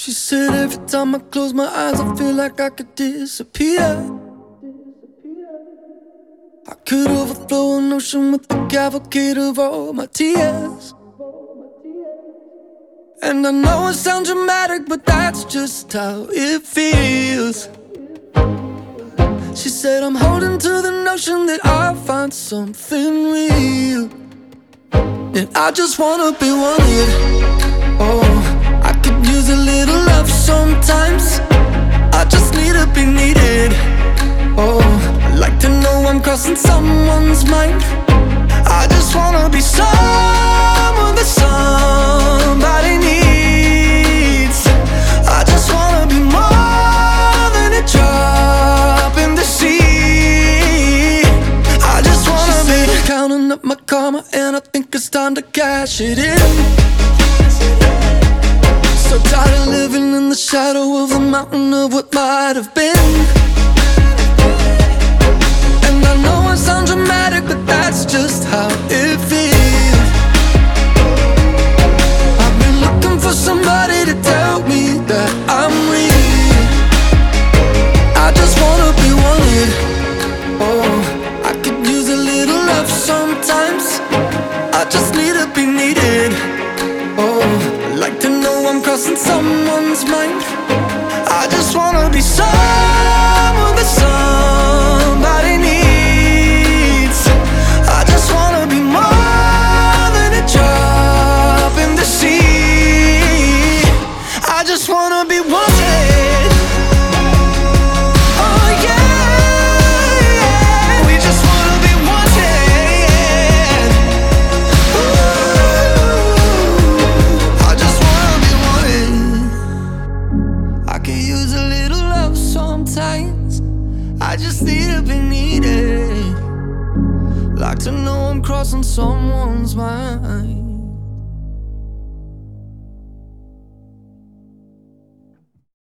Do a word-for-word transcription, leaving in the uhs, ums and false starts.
She said every time I close my eyes I feel like I could disappear. I could overflow an ocean with the cavalcade of all my tears. And I know it sounds dramatic, but that's just how it feels. She said I'm holding to the notion that I'll find something real. And I just wanna be wanted. Oh, I could use a little love sometimes. I just need to be needed. Oh, I like to know I'm crossing someone's mind. I just wanna be someone that somebody needs. I just wanna be more than a drop in the sea. I just wanna be counting up my karma, and I think it's time to cash it in. So tired of living in the shadow of the mountain of what might have been. And I know it sounds dramatic, but that's just how it feels. I've been looking for somebody to tell me that I'm real. I just wanna be wanted. Oh, I could use a little love sometimes. I just need to be needed. Oh, I like to know I'm crossing someone's mind. I just wanna be someone that somebody needs. I just wanna be more than a drop in the sea. I just wanna be wanted. Oh yeah, we just wanna be wanted. Ooh, I just wanna be wanted. I could use a little love sometimes. I just need to be needed. Like to know I'm crossing someone's mind.